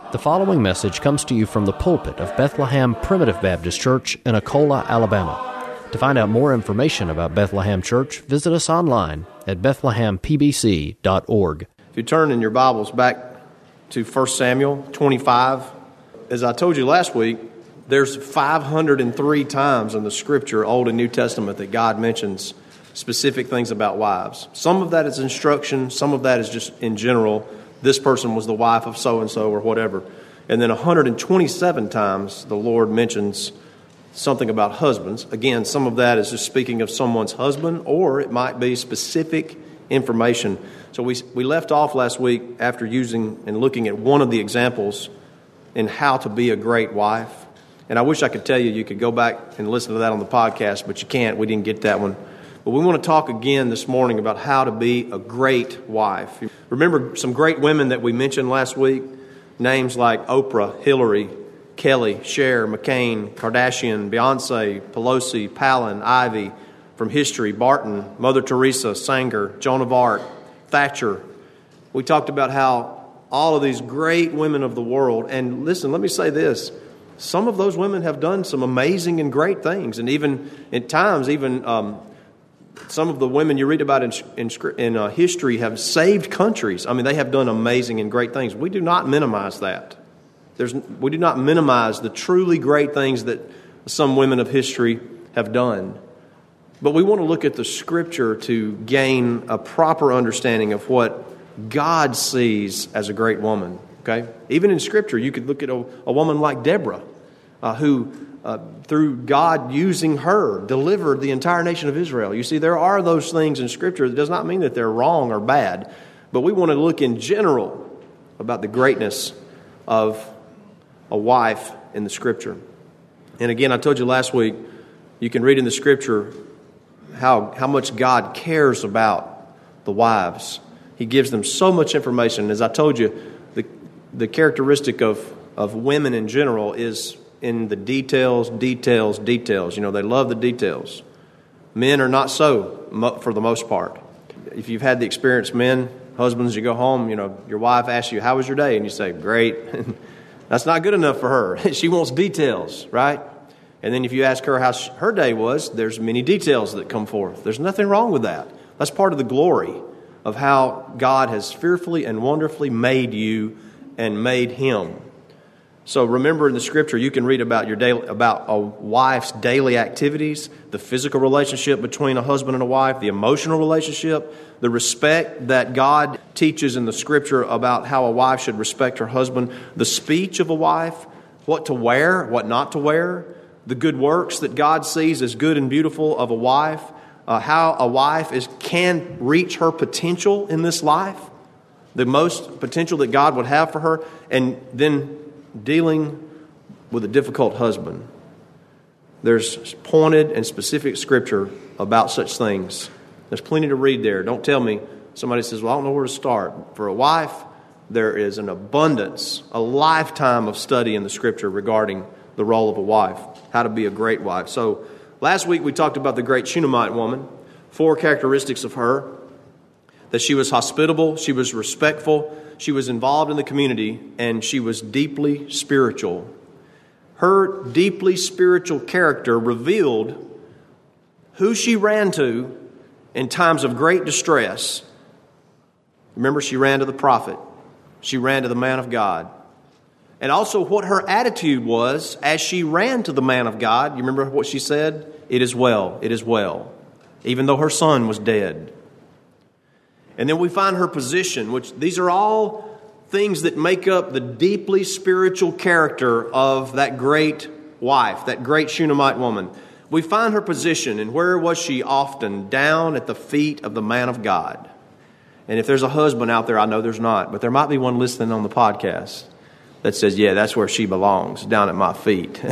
The following message comes to you from the pulpit of Bethlehem Primitive Baptist Church in Akola, Alabama. To find out more information about Bethlehem Church, visit us online at bethlehempbc.org. If you turn in your Bibles back to 1 Samuel 25, as I told you last week, there's 503 times in the Scripture, Old and New Testament, that God mentions specific things about wives. Some of that is instruction, some of that is just in general, this person was the wife of so-and-so or whatever. And then 127 times the Lord mentions something about husbands. Again, some of that is just speaking of someone's husband, or it might be specific information. So we left off last week after using and looking at one of the examples in how to be a great wife. And I wish I could tell you could go back and listen to that on the podcast, but you can't. We didn't get that one. But we want to talk again this morning about how to be a great wife. Remember some great women that we mentioned last week? Names like Oprah, Hillary, Kelly, Cher, McCain, Kardashian, Beyonce, Pelosi, Palin, Ivy, from history, Barton, Mother Teresa, Sanger, Joan of Arc, Thatcher. We talked about how all of these great women of the world, and listen, let me say this, some of those women have done some amazing and great things, and even at times, some of the women you read about in history have saved countries. I mean, they have done amazing and great things. We do not minimize that. We do not minimize the truly great things that some women of history have done. But we want to look at the Scripture to gain a proper understanding of what God sees as a great woman. Okay, even in Scripture, you could look at a woman like Deborah, who through God using her, delivered the entire nation of Israel. You see, there are those things in Scripture. That does not mean that they're wrong or bad, but we want to look in general about the greatness of a wife in the Scripture. And again, I told you last week, you can read in the Scripture how much God cares about the wives. He gives them so much information. As I told you, the characteristic of women in general is in the details. You know, they love the details. Men are not so, for the most part. If you've had the experience, men, husbands, you go home, you know, your wife asks you, how was your day? And you say, great. That's not good enough for her. She wants details, right? And then if you ask her how her day was, there's many details that come forth. There's nothing wrong with that. That's part of the glory of how God has fearfully and wonderfully made you and made him. So remember in the Scripture, you can read about about a wife's daily activities, the physical relationship between a husband and a wife, the emotional relationship, the respect that God teaches in the Scripture about how a wife should respect her husband, the speech of a wife, what to wear, what not to wear, the good works that God sees as good and beautiful of a wife, how a wife can reach her potential in this life, the most potential that God would have for her, and then dealing with a difficult husband. There's pointed and specific Scripture about such things. There's plenty to read there. Don't tell me, somebody says, well, I don't know where to start. For a wife, there is an abundance, a lifetime of study in the Scripture regarding the role of a wife, how to be a great wife. So last week we talked about the great Shunammite woman, 4 characteristics of her: that she was hospitable, she was respectful, she was involved in the community, and she was deeply spiritual. Her deeply spiritual character revealed who she ran to in times of great distress. Remember, she ran to the prophet. She ran to the man of God. And also what her attitude was as she ran to the man of God. You remember what she said? It is well, it is well. Even though her son was dead. And then we find her position, which these are all things that make up the deeply spiritual character of that great wife, that great Shunammite woman. We find her position, and where was she often? Down at the feet of the man of God. And if there's a husband out there, I know there's not, but there might be one listening on the podcast that says, yeah, that's where she belongs, down at my feet.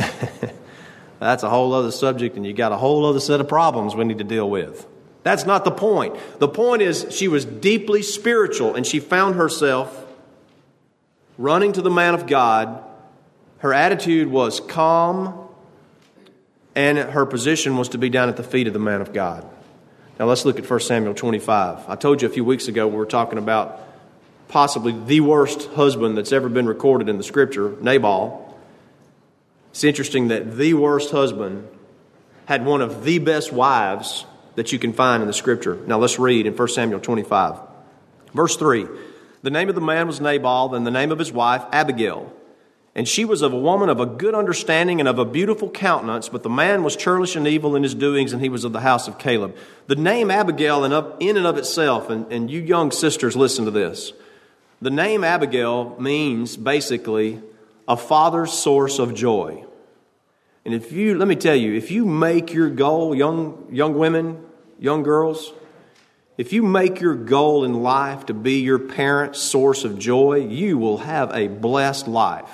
That's a whole other subject, and you got a whole other set of problems we need to deal with. That's not the point. The point is she was deeply spiritual, and she found herself running to the man of God. Her attitude was calm, and her position was to be down at the feet of the man of God. Now let's look at 1 Samuel 25. I told you a few weeks ago we were talking about possibly the worst husband that's ever been recorded in the Scripture, Nabal. It's interesting that the worst husband had one of the best wives that you can find in the Scripture. Now let's read in 1 Samuel 25. Verse 3, the name of the man was Nabal, and the name of his wife Abigail. And she was of a woman of a good understanding and of a beautiful countenance, but the man was churlish and evil in his doings, and he was of the house of Caleb. The name Abigail in and of itself, and you young sisters, listen to this. The name Abigail means basically a father's source of joy. And let me tell you, if you make your goal, young women, young girls, if you make your goal in life to be your parent's source of joy, you will have a blessed life.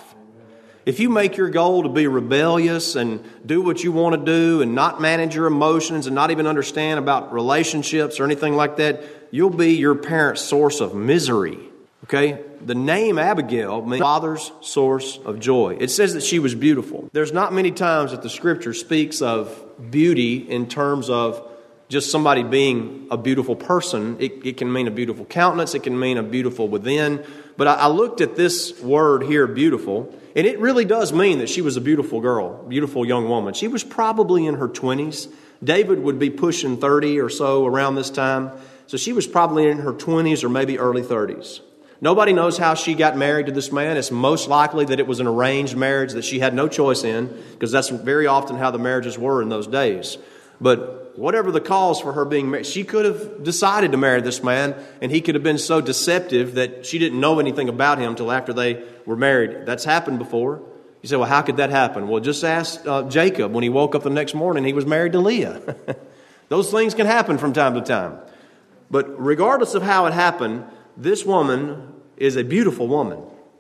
If you make your goal to be rebellious and do what you want to do and not manage your emotions and not even understand about relationships or anything like that, you'll be your parent's source of misery. Okay? The name Abigail means father's source of joy. It says that she was beautiful. There's not many times that the Scripture speaks of beauty in terms of just somebody being a beautiful person. It can mean a beautiful countenance. It can mean a beautiful within. But I looked at this word here, beautiful, and it really does mean that she was a beautiful girl, beautiful young woman. She was probably in her 20s. David would be pushing 30 or so around this time. So she was probably in her 20s or maybe early 30s. Nobody knows how she got married to this man. It's most likely that it was an arranged marriage that she had no choice in, because that's very often how the marriages were in those days. But whatever the cause for her being married, she could have decided to marry this man, and he could have been so deceptive that she didn't know anything about him until after they were married. That's happened before. You say, well, how could that happen? Well, just ask Jacob. When he woke up the next morning, he was married to Leah. Those things can happen from time to time. But regardless of how it happened, this woman is a beautiful woman.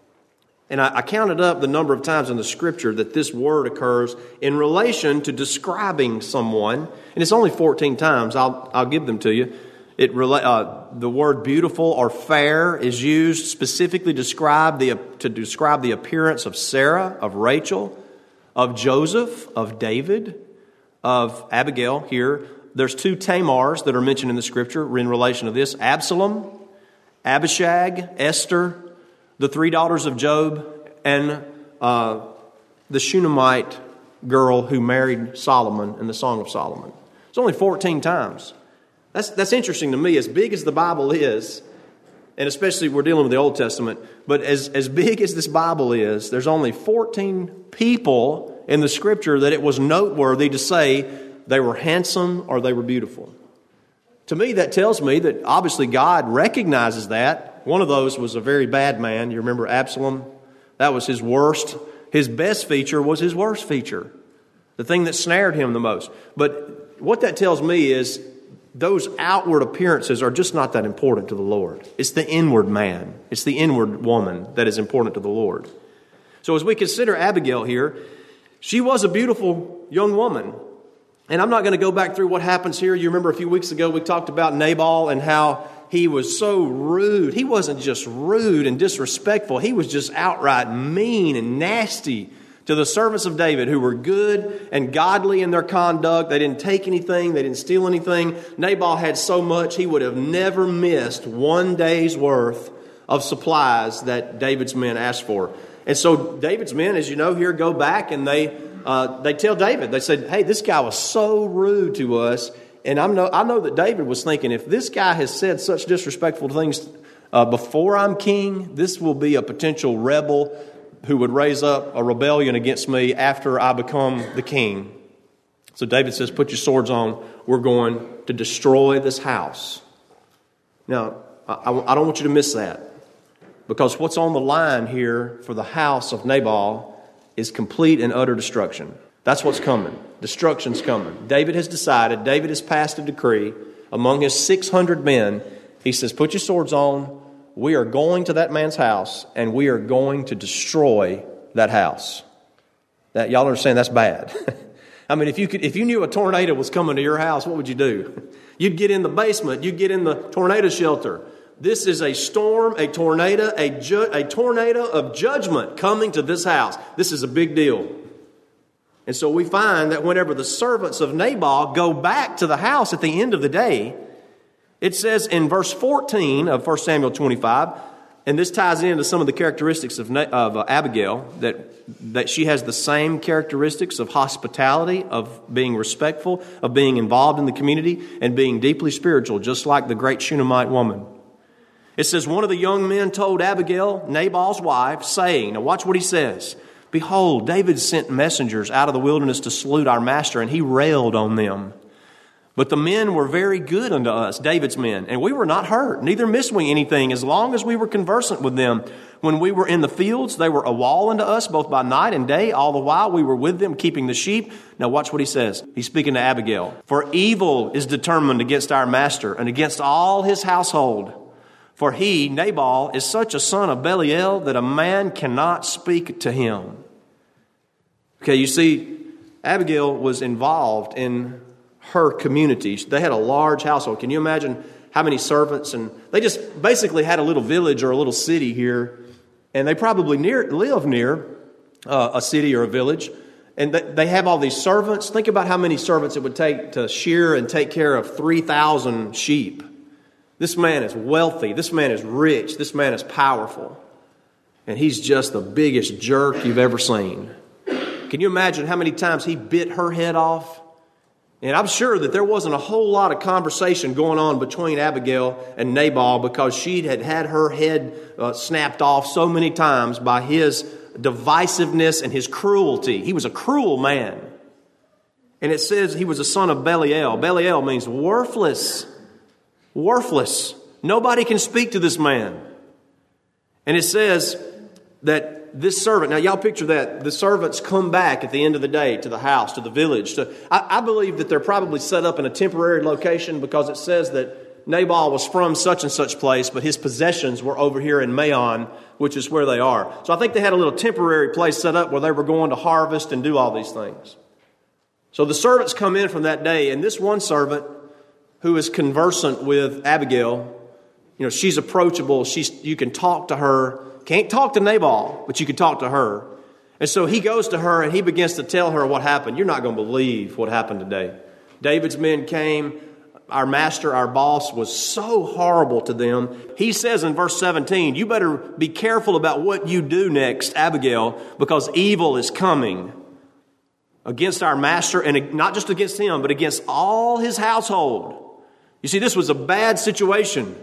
And I counted up the number of times in the Scripture that this word occurs in relation to describing someone. And it's only 14 times. I'll give them to you. The word beautiful or fair is used specifically to describe the appearance of Sarah, of Rachel, of Joseph, of David, of Abigail here. There's 2 Tamars that are mentioned in the Scripture in relation to this. Absalom, Abishag, Esther, the 3 daughters of Job, and the Shunammite girl who married Solomon in the Song of Solomon. It's only 14 times. That's interesting to me. As big as the Bible is, and especially we're dealing with the Old Testament, but as big as this Bible is, there's only 14 people in the Scripture that it was noteworthy to say they were handsome or they were beautiful. To me, that tells me that obviously God recognizes that. One of those was a very bad man. You remember Absalom? That was his worst. His best feature was his worst feature. The thing that snared him the most. But what that tells me is those outward appearances are just not that important to the Lord. It's the inward man. It's the inward woman that is important to the Lord. So as we consider Abigail here, she was a beautiful young woman. And I'm not going to go back through what happens here. You remember a few weeks ago we talked about Nabal and how he was so rude. He wasn't just rude and disrespectful. He was just outright mean and nasty to the servants of David who were good and godly in their conduct. They didn't take anything. They didn't steal anything. Nabal had so much he would have never missed one day's worth of supplies that David's men asked for. And so David's men, as you know here, go back and they tell David. They said, hey, this guy was so rude to us. And I know that David was thinking, if this guy has said such disrespectful things before I'm king, this will be a potential rebel who would raise up a rebellion against me after I become the king. So David says, put your swords on. We're going to destroy this house. Now, I don't want you to miss that. Because what's on the line here for the house of Nabal is complete and utter destruction. That's what's coming. Destruction's coming. David has decided, David has passed a decree among his 600 men. He says, put your swords on. We are going to that man's house and we are going to destroy that house. That y'all understand that's bad. I mean, if you knew a tornado was coming to your house, what would you do? You'd get in the basement. You'd get in the tornado shelter. This is a storm, a tornado, a tornado of judgment coming to this house. This is a big deal. And so we find that whenever the servants of Nabal go back to the house at the end of the day, it says in verse 14 of 1 Samuel 25, And this ties into some of the characteristics of Abigail, that she has the same characteristics of hospitality, of being respectful, of being involved in the community, and being deeply spiritual, just like the great Shunammite woman. It says, one of the young men told Abigail, Nabal's wife, saying, now watch what he says, behold, David sent messengers out of the wilderness to salute our master, and he railed on them. But the men were very good unto us, David's men, and we were not hurt, neither missed we anything, as long as we were conversant with them. When we were in the fields, they were a wall unto us, both by night and day. All the while we were with them, keeping the sheep. Now watch what he says. He's speaking to Abigail. For evil is determined against our master, and against all his household. For he, Nabal, is such a son of Belial, that a man cannot speak to him. Okay, you see, Abigail was involved in her community. They had a large household. Can you imagine how many servants? And they just basically had a little village or a little city here. And they probably live near a city or a village. And they have all these servants. Think about how many servants it would take to shear and take care of 3,000 sheep. This man is wealthy. This man is rich. This man is powerful. And he's just the biggest jerk you've ever seen. Can you imagine how many times he bit her head off? And I'm sure that there wasn't a whole lot of conversation going on between Abigail and Nabal, because she had had her head snapped off so many times by his divisiveness and his cruelty. He was a cruel man. And it says he was a son of Belial. Belial means worthless. Worthless. Nobody can speak to this man. And it says that this servant, now y'all picture that, the servants come back at the end of the day to the house, to the village. I believe that they're probably set up in a temporary location, because it says that Nabal was from such and such place, but his possessions were over here in Maon, which is where they are. So I think they had a little temporary place set up where they were going to harvest and do all these things. So the servants come in from that day, and this one servant who is conversant with Abigail, you know, she's approachable. You can talk to her. Can't talk to Nabal, but you can talk to her. And so he goes to her and he begins to tell her what happened. You're not going to believe what happened today. David's men came. Our master, our boss, was so horrible to them. He says in verse 17, you better be careful about what you do next, Abigail, because evil is coming against our master, and not just against him, but against all his household. You see, this was a bad situation.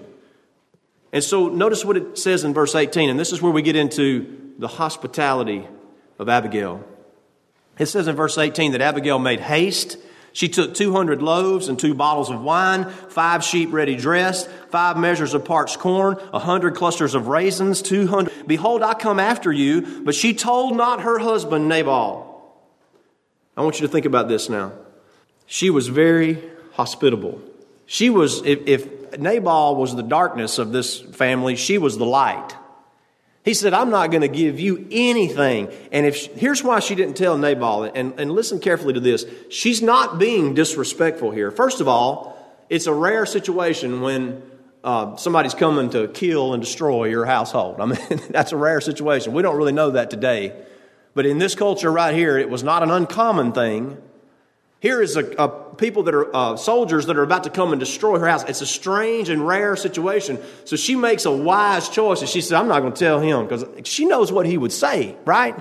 And so notice what it says in verse 18, and this is where we get into the hospitality of Abigail. It says in verse 18 that Abigail made haste. She took 200 loaves and 2 bottles of wine, 5 sheep ready dressed, 5 measures of parched corn, 100 clusters of raisins, 200. Behold, I come after you. But she told not her husband Nabal. I want you to think about this now. She was very hospitable. She was, if Nabal was the darkness of this family, she was the light. He said, I'm not going to give you anything. And here's why she didn't tell Nabal, and listen carefully to this. She's not being disrespectful here. First of all, it's a rare situation when somebody's coming to kill and destroy your household. I mean, that's a rare situation. We don't really know that today. But in this culture right here, it was not an uncommon thing. Here is a people that are soldiers that are about to come and destroy her house. It's a strange and rare situation. So she makes a wise choice. And she said, I'm not going to tell him, because she knows what he would say, right?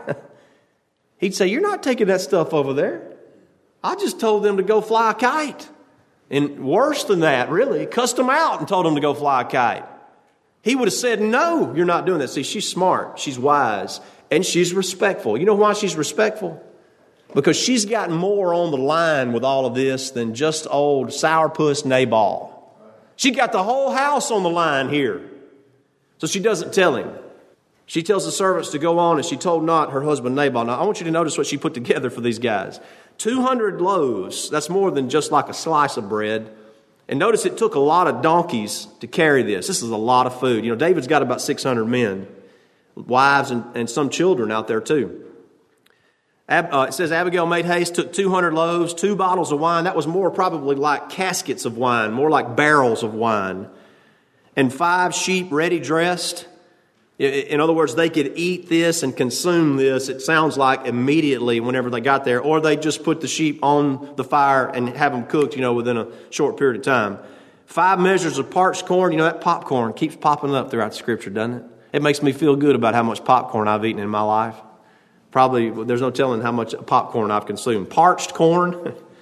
He'd say, you're not taking that stuff over there. I just told them to go fly a kite. And worse than that, really, cussed them out and told them to go fly a kite. He would have said, no, you're not doing that. See, she's smart. She's wise. And she's respectful. You know why she's respectful? Because she's got more on the line with all of this than just old sourpuss Nabal. She got the whole house on the line here. So she doesn't tell him. She tells the servants to go on, and she told not her husband Nabal. Now, I want you to notice what she put together for these guys. 200 loaves. That's more than just like a slice of bread. And notice it took a lot of donkeys to carry this. This is a lot of food. You know, David's got about 600 men, wives, and some children out there too. It says Abigail made haste, took 200 loaves, 2 bottles of wine. That was more probably like caskets of wine, more like barrels of wine. And 5 sheep ready dressed. In other words, they could eat this and consume this, it sounds like, immediately whenever they got there. Or they just put the sheep on the fire and have them cooked, within a short period of time. 5 measures of parched corn. That popcorn keeps popping up throughout Scripture, doesn't it? It makes me feel good about how much popcorn I've eaten in my life. Probably, there's no telling how much popcorn I've consumed. Parched corn,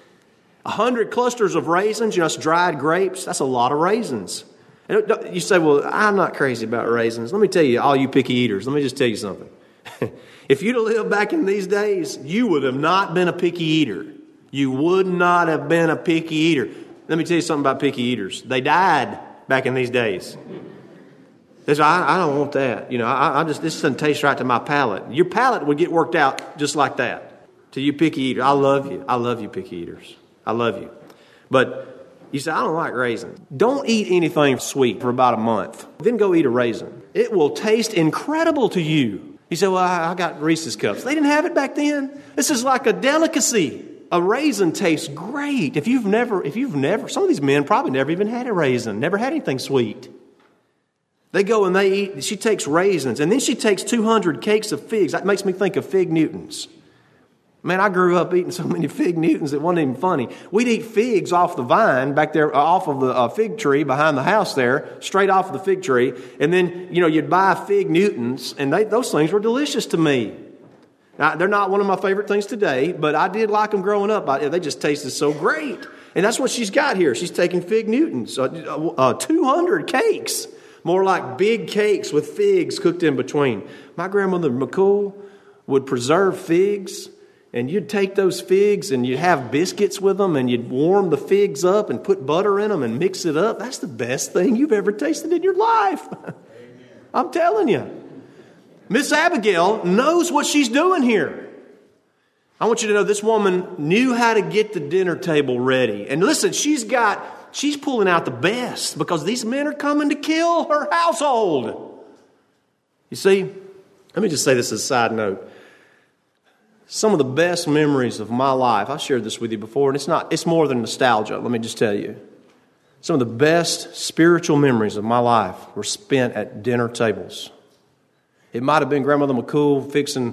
100 clusters of raisins, that's dried grapes. That's a lot of raisins. And you say, well, I'm not crazy about raisins. Let me tell you, all you picky eaters, let me just tell you something. If you'd have lived back in these days, you would have not been a picky eater. You would not have been a picky eater. Let me tell you something about picky eaters. They died back in these days. They say, I don't want that. This doesn't taste right to my palate. Your palate would get worked out just like that. To you picky eaters, I love you. I love you picky eaters. I love you. But you say, I don't like raisins. Don't eat anything sweet for about a month. Then go eat a raisin. It will taste incredible to you. You say, well, I got Reese's Cups. They didn't have it back then. This is like a delicacy. A raisin tastes great. If you've never, some of these men probably never even had a raisin, never had anything sweet. They go and they eat, she takes raisins, and then she takes 200 cakes of figs. That makes me think of Fig Newtons. Man, I grew up eating so many Fig Newtons it wasn't even funny. We'd eat figs off the vine back there, off of the fig tree behind the house there, straight off of the fig tree. And then, you'd buy Fig Newtons, and those things were delicious to me. Now, they're not one of my favorite things today, but I did like them growing up. They just tasted so great. And that's what she's got here. She's taking Fig Newtons, 200 cakes. More like big cakes with figs cooked in between. My grandmother McCool would preserve figs, and you'd take those figs and you'd have biscuits with them, and you'd warm the figs up and put butter in them and mix it up. That's the best thing you've ever tasted in your life. I'm telling you. Miss Abigail knows what she's doing here. I want you to know this woman knew how to get the dinner table ready. And listen, she's pulling out the best because these men are coming to kill her household. You see, let me just say this as a side note. Some of the best memories of my life, I've shared this with you before, and it's more than nostalgia, let me just tell you. Some of the best spiritual memories of my life were spent at dinner tables. It might have been Grandmother McCool fixing,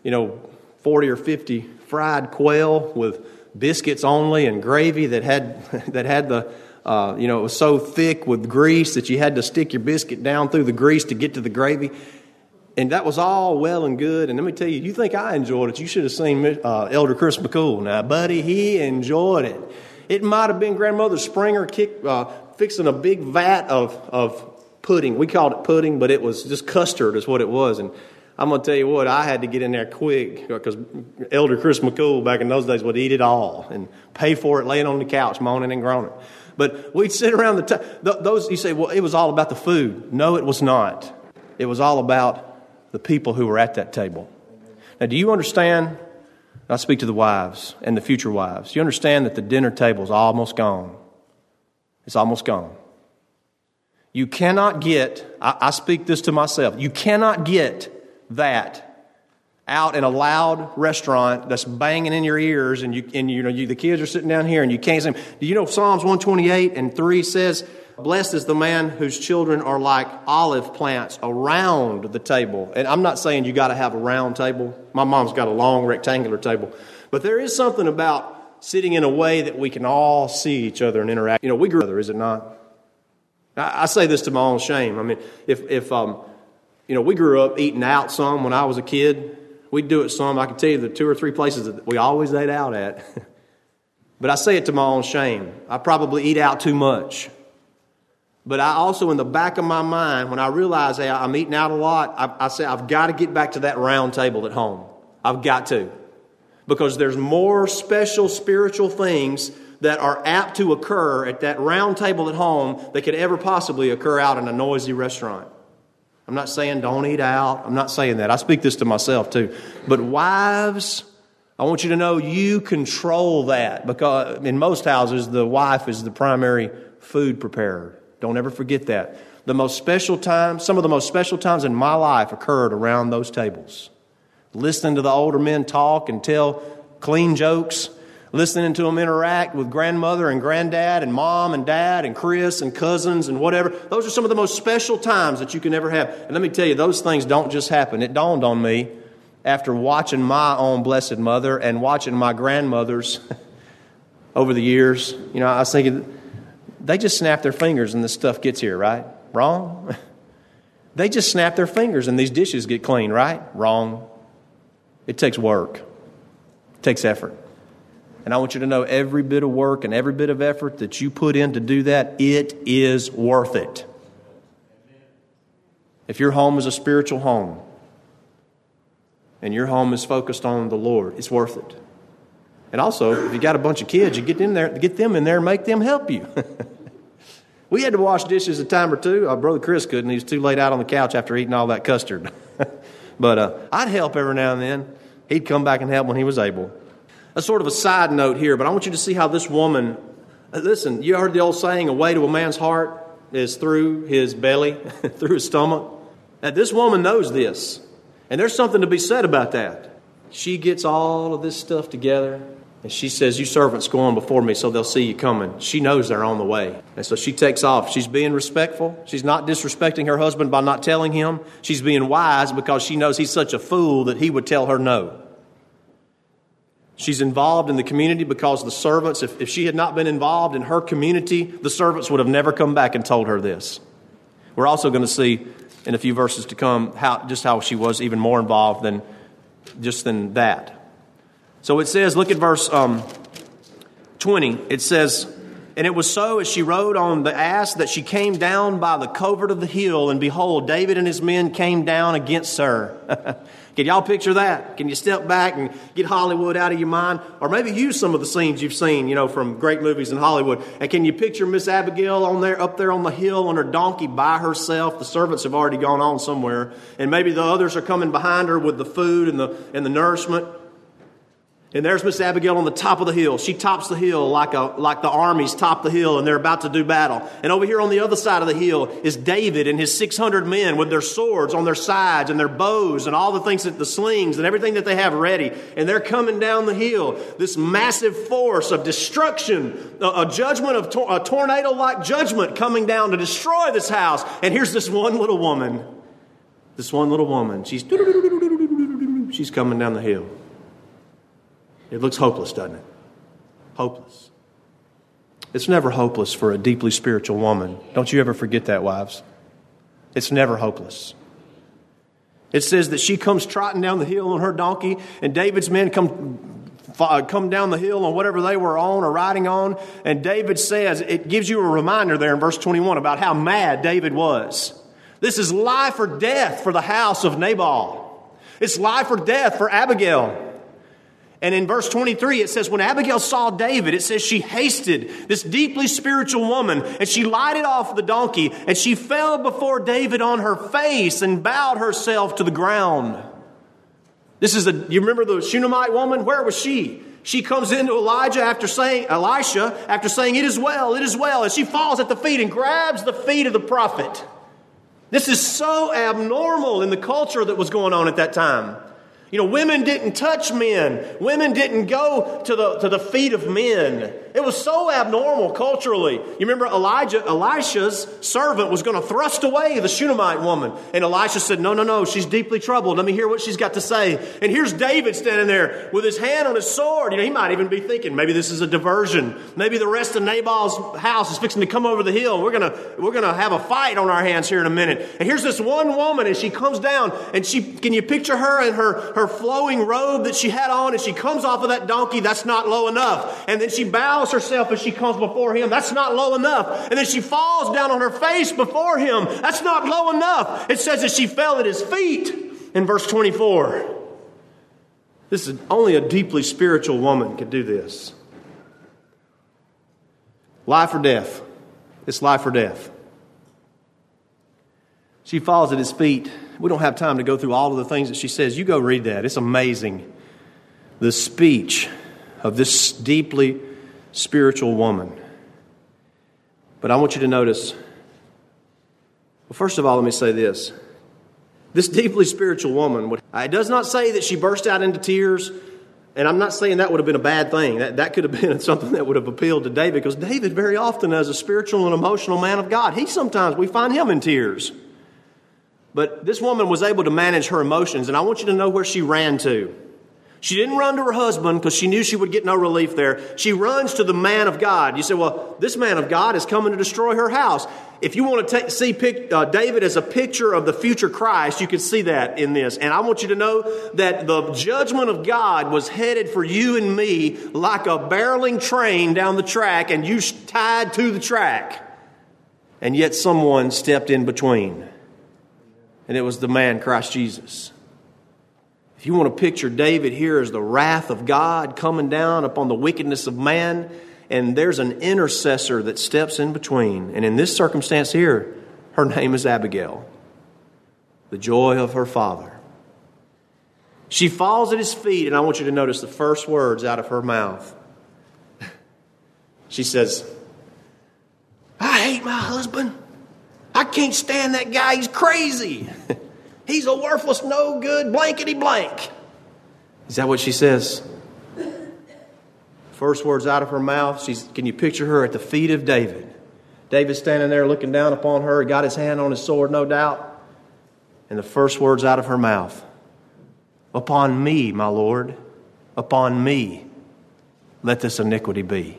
40 or 50 fried quail with biscuits only and gravy that had the, it was so thick with grease that you had to stick your biscuit down through the grease to get to the gravy. And that was all well and good. And let me tell you, you think I enjoyed it, you should have seen Elder Chris McCool. Now, buddy, he enjoyed it. It might have been Grandmother Springer fixing a big vat of pudding. We called it pudding, but it was just custard is what it was. And I'm going to tell you what, I had to get in there quick because Elder Chris McCool back in those days would eat it all and pay for it laying on the couch, moaning and groaning. But we'd sit around those, you say, well, it was all about the food. No, it was not. It was all about the people who were at that table. Now, do you understand? I speak to the wives and the future wives. You understand that the dinner table is almost gone. It's almost gone. You cannot get, I speak this to myself, you cannot get that out in a loud restaurant that's banging in your ears and the kids are sitting down here and you can't see them. Do you know Psalms 128:3 says, blessed is the man whose children are like olive plants around the table. And I'm not saying you got to have a round table. My mom's got a long rectangular table. But there is something about sitting in a way that we can all see each other and interact. We grew up together, is it not? I say this to my own shame. I mean, if we grew up eating out some when I was a kid. We'd do it some. I can tell you the 2 or 3 places that we always ate out at. But I say it to my own shame. I probably eat out too much. But I also, in the back of my mind, when I realize, hey, I'm eating out a lot, I say, I've got to get back to that round table at home. I've got to. Because there's more special spiritual things that are apt to occur at that round table at home that could ever possibly occur out in a noisy restaurant. I'm not saying don't eat out. I'm not saying that. I speak this to myself too. But wives, I want you to know you control that, because in most houses, the wife is the primary food preparer. Don't ever forget that. Some of the most special times in my life occurred around those tables. Listening to the older men talk and tell clean jokes. Listening to them interact with grandmother and granddad and mom and dad and Chris and cousins and whatever. Those are some of the most special times that you can ever have. And let me tell you, those things don't just happen. It dawned on me after watching my own Blessed Mother and watching my grandmothers over the years. I was thinking, they just snap their fingers and this stuff gets here, right? Wrong? They just snap their fingers and these dishes get clean, right? Wrong. It takes work. It takes effort. And I want you to know every bit of work and every bit of effort that you put in to do that, it is worth it. If your home is a spiritual home and your home is focused on the Lord, it's worth it. And also, if you got a bunch of kids, you get them in there and make them help you. We had to wash dishes a time or two. Our brother Chris couldn't. He was too laid out on the couch after eating all that custard. But I'd help every now and then. He'd come back and help when he was able. A sort of a side note here, but I want you to see how this woman, listen, you heard the old saying, a way to a man's heart is through his belly, through his stomach. Now, this woman knows this, and there's something to be said about that. She gets all of this stuff together, and she says, you servants go on before me so they'll see you coming. She knows they're on the way. And so she takes off. She's being respectful. She's not disrespecting her husband by not telling him. She's being wise because she knows he's such a fool that he would tell her no. She's involved in the community because the servants, if she had not been involved in her community, the servants would have never come back and told her this. We're also going to see in a few verses to come how she was even more involved than that. So it says, look at verse 20. It says, and it was so as she rode on the ass that she came down by the covert of the hill, and behold, David and his men came down against her. Can y'all picture that? Can you step back and get Hollywood out of your mind? Or maybe use some of the scenes you've seen, from great movies in Hollywood. And can you picture Miss Abigail up there on the hill on her donkey by herself? The servants have already gone on somewhere. And maybe the others are coming behind her with the food and the nourishment. And there's Miss Abigail on the top of the hill. She tops the hill like the armies top the hill, and they're about to do battle. And over here on the other side of the hill is David and his 600 men with their swords on their sides and their bows and all the things, the slings and everything that they have ready. And they're coming down the hill. This massive force of destruction, a judgment, a tornado-like judgment coming down to destroy this house. And here's this one little woman. She's coming down the hill. It looks hopeless, doesn't it? Hopeless. It's never hopeless for a deeply spiritual woman. Don't you ever forget that, wives. It's never hopeless. It says that she comes trotting down the hill on her donkey, and David's men come down the hill on whatever they were on or riding on. And David says, it gives you a reminder there in verse 21 about how mad David was. This is life or death for the house of Nabal. It's life or death for Abigail. And in verse 23, it says, when Abigail saw David, it says she hasted, this deeply spiritual woman, and she lighted off the donkey, and she fell before David on her face and bowed herself to the ground. You remember the Shunammite woman? Where was she? She comes into Elisha after saying, it is well, and she falls at the feet and grabs the feet of the prophet. This is so abnormal in the culture that was going on at that time. Women didn't touch men. Women didn't go to the feet of men. It was so abnormal culturally. You remember Elisha's servant was going to thrust away the Shunammite woman. And Elisha said, no, she's deeply troubled. Let me hear what she's got to say. And here's David standing there with his hand on his sword. He might even be thinking, maybe this is a diversion. Maybe the rest of Nabal's house is fixing to come over the hill. We're gonna have a fight on our hands here in a minute. And here's this one woman, and she comes down, and can you picture her in her flowing robe that she had on, and she comes off of that donkey? That's not low enough. And then she bows herself as she comes before him. That's not low enough. And then she falls down on her face before him. That's not low enough. It says that she fell at his feet in verse 24. This is only a deeply spiritual woman could do this. Life or death. It's life or death. She falls at his feet. We don't have time to go through all of the things that she says. You go read that. It's amazing. The speech of this deeply spiritual woman. But I want you to notice, well, first of all, let me say this. This deeply spiritual woman, it does not say that she burst out into tears, and I'm not saying that would have been a bad thing. That could have been something that would have appealed to David, because David very often, as a spiritual and emotional man of God, we find him in tears. But this woman was able to manage her emotions, and I want you to know where she ran to. She didn't run to her husband because she knew she would get no relief there. She runs to the man of God. You say, well, this man of God is coming to destroy her house. If you want to see David as a picture of the future Christ, you can see that in this. And I want you to know that the judgment of God was headed for you and me like a barreling train down the track, and you tied to the track. And yet someone stepped in between. And it was the man, Christ Jesus. If you want to picture David here as the wrath of God coming down upon the wickedness of man, and there's an intercessor that steps in between. And in this circumstance here, her name is Abigail, the joy of her father. She falls at his feet, and I want you to notice the first words out of her mouth. She says, I hate my husband. I can't stand that guy. He's crazy. He's a worthless, no good, blankety blank. Is that what she says? First words out of her mouth. Can you picture her at the feet of David? David standing there looking down upon her. He got his hand on his sword, no doubt. And the first words out of her mouth. Upon me, my Lord, upon me, let this iniquity be.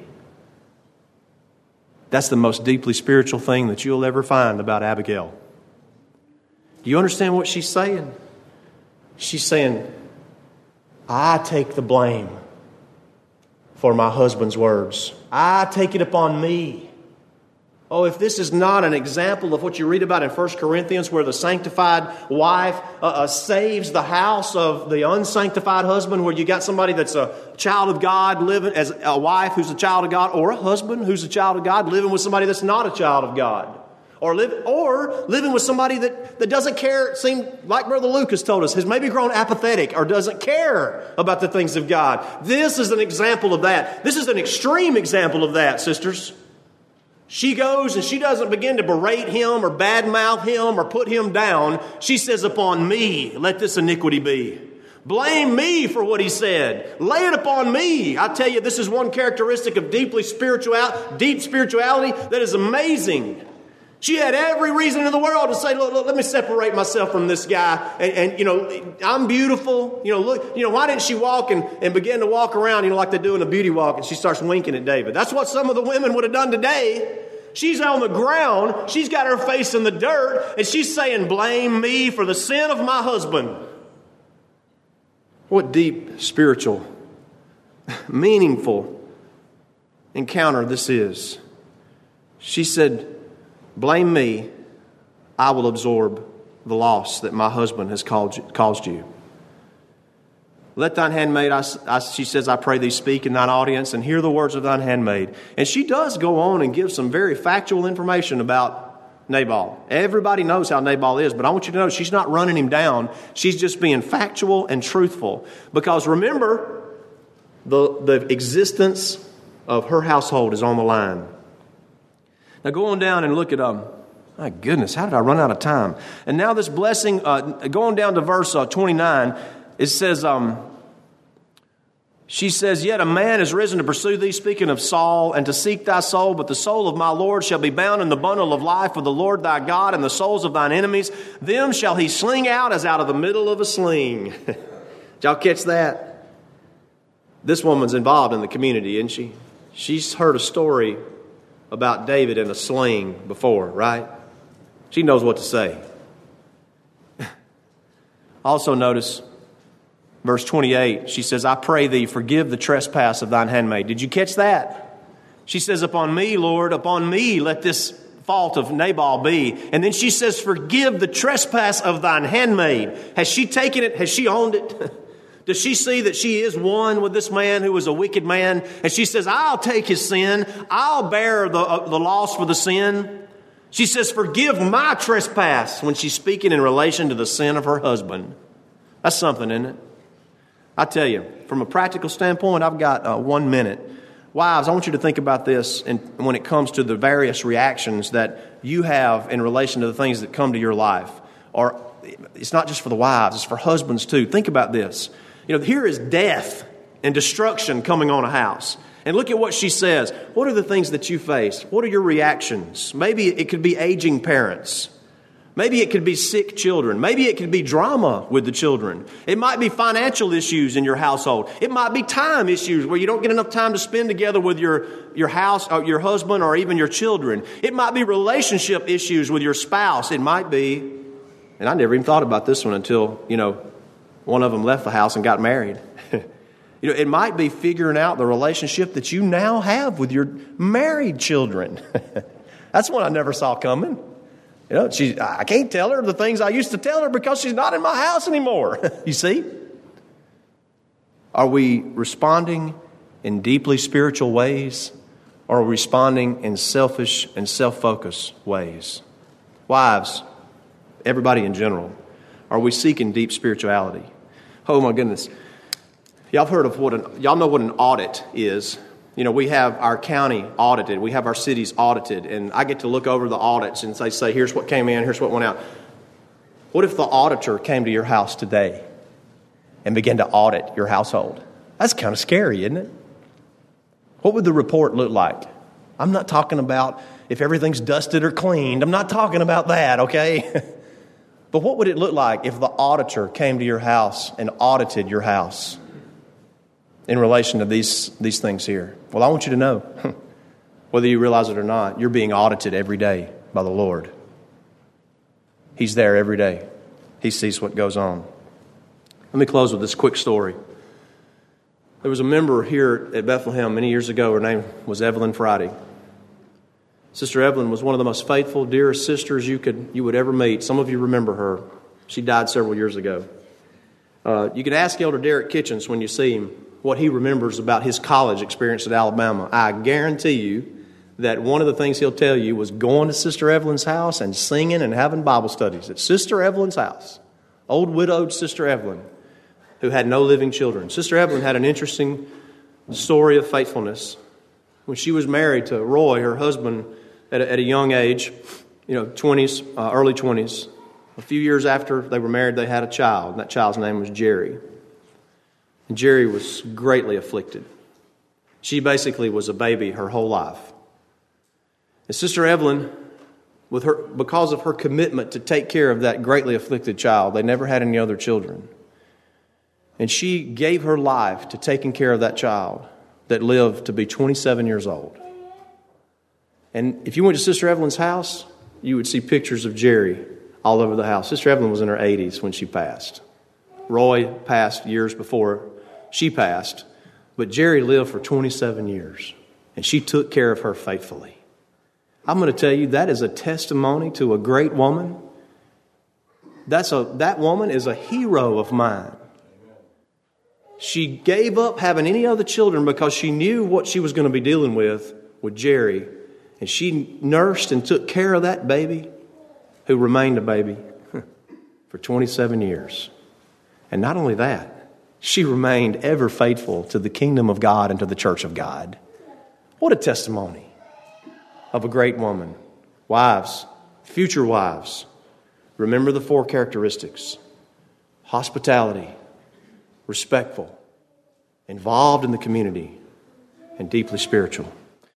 That's the most deeply spiritual thing that you'll ever find about Abigail. Do you understand what she's saying? She's saying, I take the blame for my husband's words. I take it upon me. Oh, if this is not an example of what you read about in 1 Corinthians, where the sanctified wife saves the house of the unsanctified husband, where you got somebody that's a child of God living as a wife who's a child of God, or a husband who's a child of God living with somebody that's not a child of God. Or living with somebody that doesn't care, it seemed like Brother Lucas told us, has maybe grown apathetic or doesn't care about the things of God. This is an example of that. This is an extreme example of that, sisters. She goes and she doesn't begin to berate him or badmouth him or put him down. She says, upon me, let this iniquity be. Blame me for what he said. Lay it upon me. I tell you, this is one characteristic of deep spirituality that is amazing. She had every reason in the world to say, look, let me separate myself from this guy. And I'm beautiful. Why didn't she walk and begin to walk around, like they do in a beauty walk, and she starts winking at David? That's what some of the women would have done today. She's on the ground. She's got her face in the dirt, and she's saying, blame me for the sin of my husband. What deep, spiritual, meaningful encounter this is. She said, blame me, I will absorb the loss that my husband has caused you. Let thine handmaid, she says, I pray thee, speak in thine audience and hear the words of thine handmaid. And she does go on and give some very factual information about Nabal. Everybody knows how Nabal is, but I want you to know she's not running him down. She's just being factual and truthful. Because remember, the existence of her household is on the line. Now go on down and look at, my goodness, how did I run out of time? And now this blessing, going down to verse 29, it says, she says, yet a man is risen to pursue thee, speaking of Saul, and to seek thy soul, but the soul of my Lord shall be bound in the bundle of life with the Lord thy God, and the souls of thine enemies, them shall he sling out as out of the middle of a sling. Did y'all catch that? This woman's involved in the community, isn't she? She's heard a story about David in a sling before, right? She knows what to say. Also notice verse 28. She says, I pray thee, forgive the trespass of thine handmaid. Did you catch that? She says, upon me, Lord, upon me let this fault of Nabal be. And then she says, forgive the trespass of thine handmaid. Has she taken it? Has she owned it? Does she see that she is one with this man who is a wicked man? And she says, I'll take his sin. I'll bear the loss for the sin. She says, forgive my trespass when she's speaking in relation to the sin of her husband. That's something, isn't it? I tell you, from a practical standpoint, I've got 1 minute. Wives, I want you to think about this when it comes to the various reactions that you have in relation to the things that come to your life. Or it's not just for the wives, it's for husbands too. Think about this. Here is death and destruction coming on a house. And look at what she says. What are the things that you face? What are your reactions? Maybe it could be aging parents. Maybe it could be sick children. Maybe it could be drama with the children. It might be financial issues in your household. It might be time issues where you don't get enough time to spend together with your house, or your husband, or even your children. It might be relationship issues with your spouse. It might be, and I never even thought about this one until, one of them left the house and got married. It might be figuring out the relationship that you now have with your married children. That's one I never saw coming. I can't tell her the things I used to tell her because she's not in my house anymore. You see? Are we responding in deeply spiritual ways, or are we responding in selfish and self-focused ways? Wives, everybody in general, are we seeking deep spirituality? Oh my goodness. Y'all know what an audit is. We have our county audited. We have our cities audited. And I get to look over the audits and they say, here's what came in, here's what went out. What if the auditor came to your house today and began to audit your household? That's kind of scary, isn't it? What would the report look like? I'm not talking about if everything's dusted or cleaned. I'm not talking about that, okay? But what would it look like if the auditor came to your house and audited your house in relation to these things here? Well, I want you to know, whether you realize it or not, you're being audited every day by the Lord. He's there every day. He sees what goes on. Let me close with this quick story. There was a member here at Bethlehem many years ago. Her name was Evelyn Friday. Sister Evelyn was one of the most faithful, dearest sisters you would ever meet. Some of you remember her. She died several years ago. You can ask Elder Derek Kitchens when you see him what he remembers about his college experience at Alabama. I guarantee you that one of the things he'll tell you was going to Sister Evelyn's house and singing and having Bible studies at Sister Evelyn's house. Old widowed Sister Evelyn, who had no living children. Sister Evelyn had an interesting story of faithfulness. When she was married to Roy, her husband, at a young age, 20s, early 20s, a few years after they were married, they had a child. And that child's name was Jerry. And Jerry was greatly afflicted. She basically was a baby her whole life. And Sister Evelyn, because of her commitment to take care of that greatly afflicted child, they never had any other children. And she gave her life to taking care of that child that lived to be 27 years old. And if you went to Sister Evelyn's house, you would see pictures of Jerry all over the house. Sister Evelyn was in her 80s when she passed. Roy passed years before she passed, but Jerry lived for 27 years, and she took care of her faithfully. I'm going to tell you, that is a testimony to a great woman. That woman is a hero of mine. She gave up having any other children because she knew what she was going to be dealing with Jerry, and she nursed and took care of that baby, who remained a baby for 27 years. And not only that, she remained ever faithful to the kingdom of God and to the church of God. What a testimony of a great woman. Wives, future wives, remember the 4 characteristics: hospitality, respectful, involved in the community, and deeply spiritual.